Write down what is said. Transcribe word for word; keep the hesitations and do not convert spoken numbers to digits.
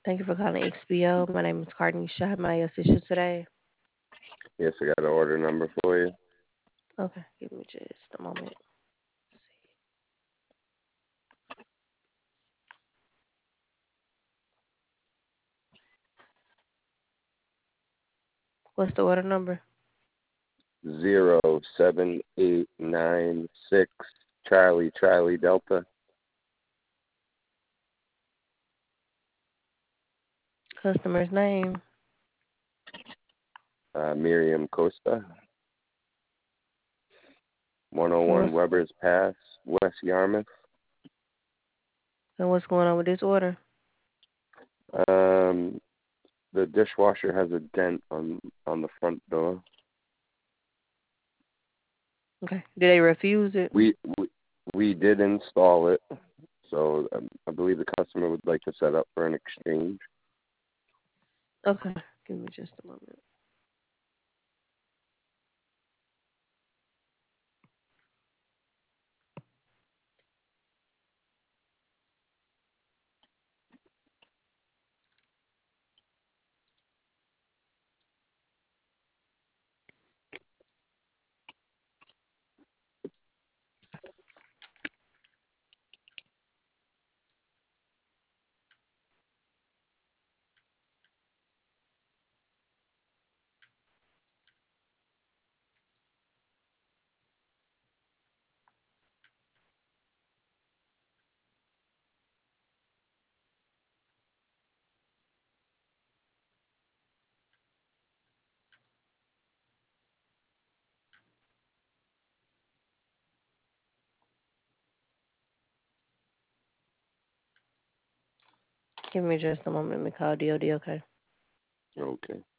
Thank you for calling X B O. My name is Carnisha. How may I assist you today? Yes, I got an order number for you. Okay, give me just a moment. What's the order number? Zero seven eight nine six Charlie Charlie Delta. Customer's name. Uh, Miriam Costa. And one oh one what's, Weber's Pass, West Yarmouth. and what's going on with this order? Um, the dishwasher has a dent on on the front door. Okay. Did they refuse it? We we, we did install it, so um, I believe the customer would like to set up for an exchange. Okay. Give me just a moment. Give me just a moment. Let me call D O D, okay? Okay.